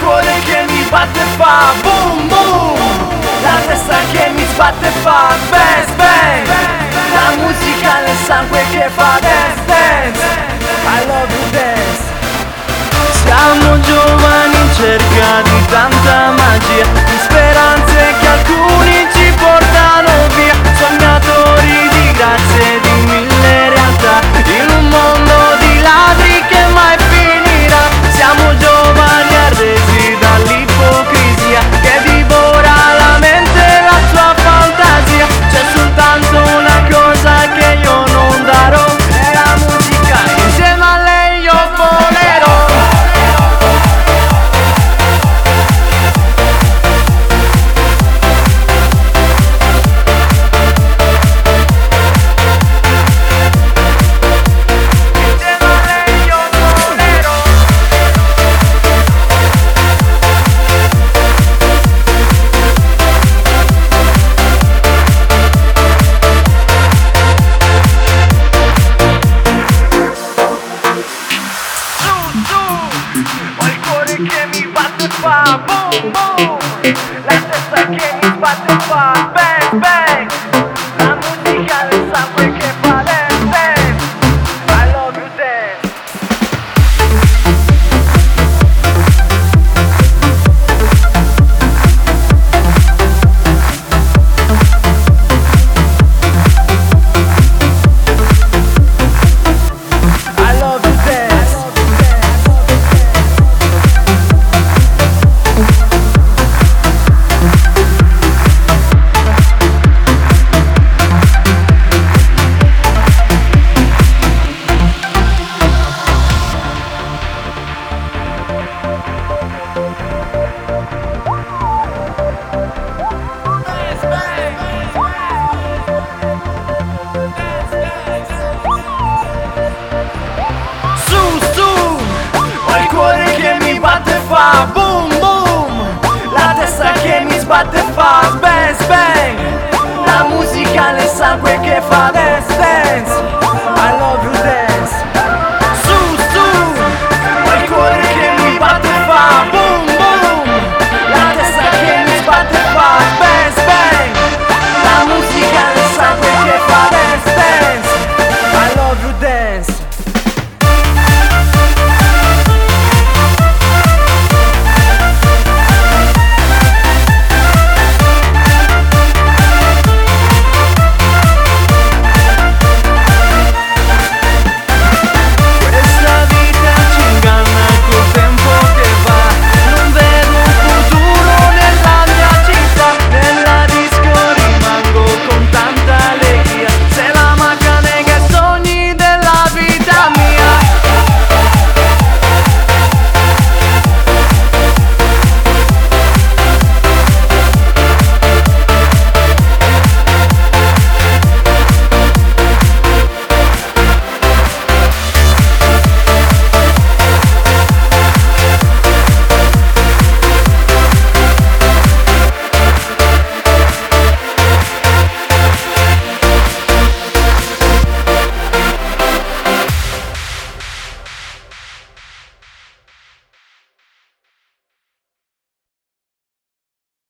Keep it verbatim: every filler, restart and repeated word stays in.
cuore che mi batte e fa boom boom, la testa che mi sbatte e fa bang bang, la musica nel sangue che fa dance dance, I love you dance. Siamo giovani in cerca di tanta magia, di speranze che alcuni ci portano via, sognatori di grazie, di mille realtà, in un mondo di ladri che mai finirà. Siamo giovani arresi dall'ipocrisia che divora la mente e la sua fantasia. C'è soltanto una cosa che io non darò, è la musica, insieme a lei io volerò. Che mi batte fa boom boom, la testa che mi sbatte fa bang bang, la musica del sangue che fa dance dance, I love you dance. I love you dance. Fa boom boom, la testa che mi sbatte fa bang bang, la musica nel sangue che fa dance.